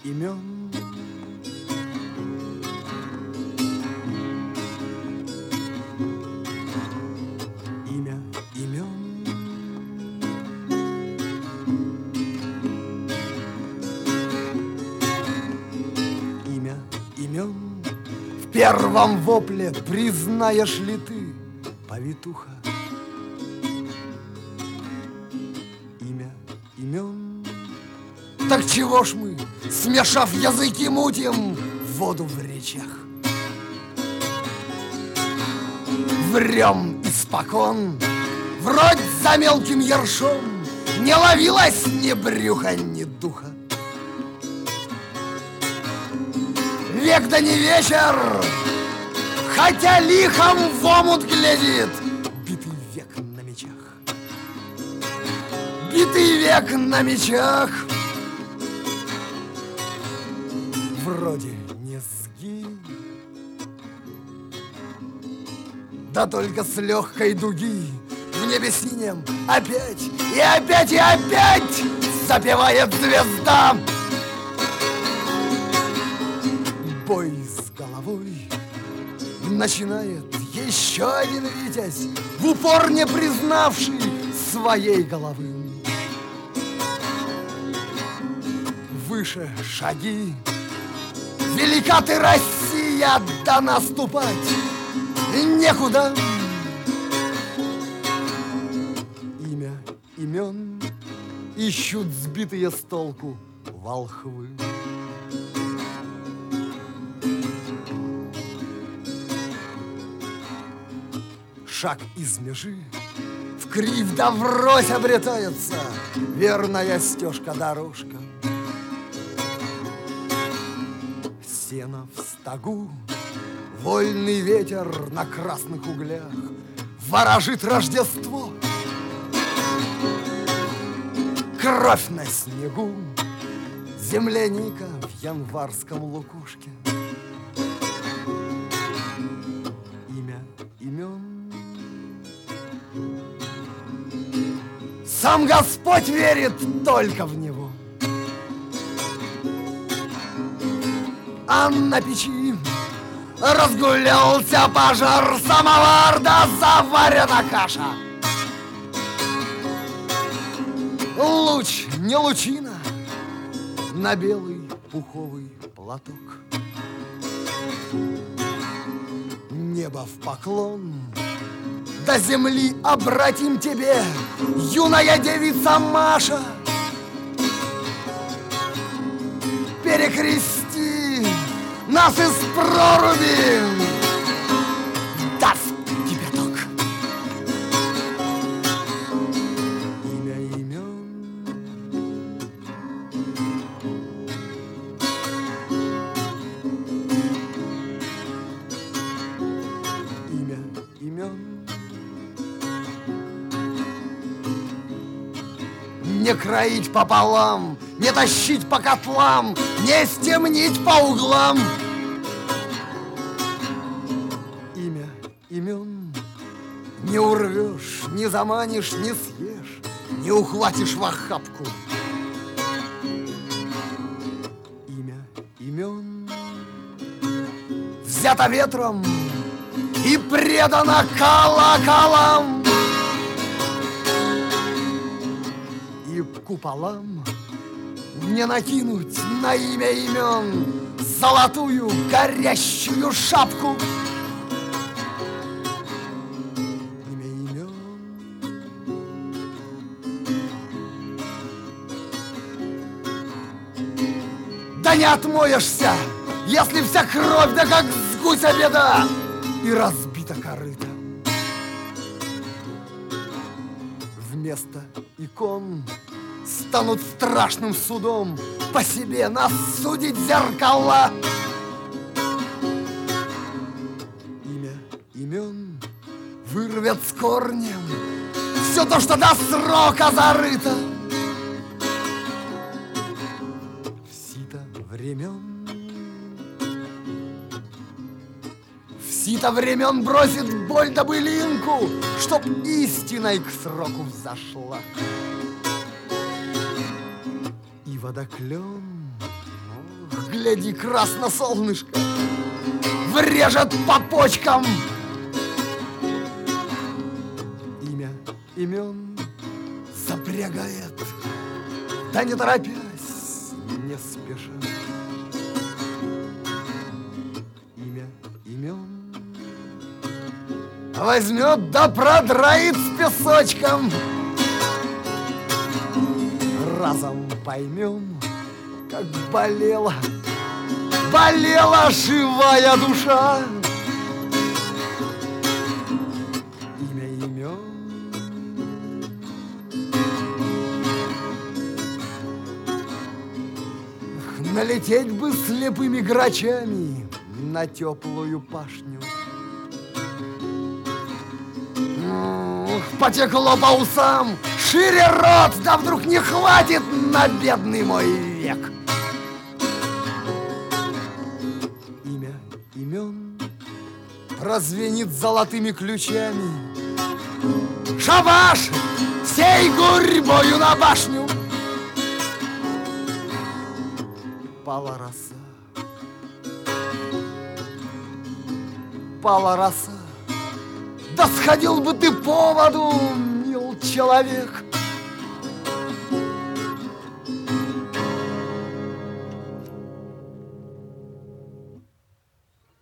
имен. Имя имен. Имя имен. В первом вопле признаешь ли ты, повитуха? Имя имен. Так чего ж мы, смешав языки, мутим воду в речах? Врем испокон, врозь за мелким ершом не ловилось ни брюха, ни духа. Век да не вечер, хотя лихом в омут глядит битый век на мечах. Битый век на мечах. Вроде не сгинь, да только с легкой дуги в небе синем опять и опять и опять запевает звезда. Бой с головой начинает еще один витязь, в упор не признавший своей головы. Выше шаги, велика ты, Россия, да наступать некуда. Имя имен ищут сбитые с толку волхвы. Шаг из межи вкривь да врозь обретается верная стежка-дорожка. Сено в стогу, вольный ветер на красных углях ворожит Рождество. Кровь на снегу, земляника в январском лукошке. Имя имен. Сам Господь верит только в Него. А на печи разгулялся пожар, самовар да заварена каша. Луч не лучина на белый пуховый платок. Небо в поклон, до земли обратим тебе, юная девица Маша. Перекрести нас из проруби, даст кипяток. Имя имен. Имя имен. Не кроить пополам, не тащить по котлам, не стемнить по углам. Имя имен. Не урвешь, не заманишь, не съешь, не ухватишь в охапку. Имя имен. Взято ветром и предано колоколам. И куполам не накинуть на имя имен золотую горящую шапку. Имя имен. Да не отмоешься, если вся кровь, да как с гуся беда, и разбита корыта. Вместо икон станут страшным судом по себе нас судить зеркала. Имя имен вырвет с корнем все то, что до срока зарыто. В сито времен, в сито времен бросит боль да былинку, чтоб истиной к сроку взошла. И водоклен гляди, красно солнышко врежет по почкам. Имя имен запрягает, да не торопясь, не спеша. Имя имен возьмет да продраит с песочком. Разом поймем, как болела живая душа. Имя имен налететь бы слепыми грачами на теплую пашню. Потекло по усам, шире рот, да вдруг не хватит на бедный мой век. Имя имен прозвенит золотыми ключами. Шабаш всей гурьбою на башню. Пала роса, пала роса. Да сходил бы ты по воду, мил человек.